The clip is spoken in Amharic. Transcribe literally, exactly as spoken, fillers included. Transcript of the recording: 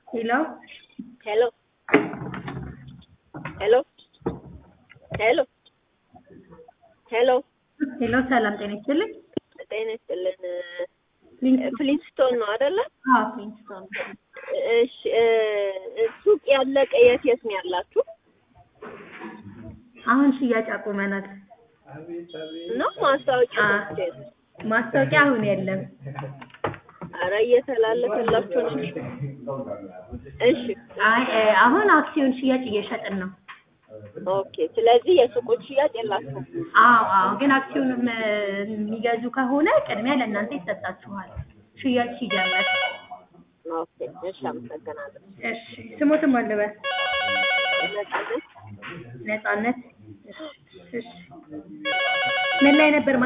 Hello? Hello. Hello. Hello. Hello. Hello ሰላም ጤና ይስጥልኝ። ጤና ይስጥልን። ፍሊንስቶን ፍሊንስቶን ነው አይደለ? አዎ ፍሊንስቶን። እሺ ሱቅ ያለቀ የት የት ነው ያላችሁ? አሁን ሽያጭ አቁመናል። ነው ማስታወቂያ ማስታወቂያ አሁን የለም። አረ እየተላለፈላችሁ ነው። እሺ አይ አሁን አክሲዮን ሽያጭ እየሸጥን ነው። ኦኬ ስለዚህ የሱቆች ሽያጭ የላችሁም? አዎ አዎ ግን አክሲዮን የሚገዙ ከሆነ ቅድሚያ ለእናንተ ይሰጣችኋል ሽያጭ ሲጀምር። ኦኬ እሺ አመሰግናለሁ። እሺ ስሞትም አለ በል ነፃነት ነፃነት። እሺ ምን ላይ ነበር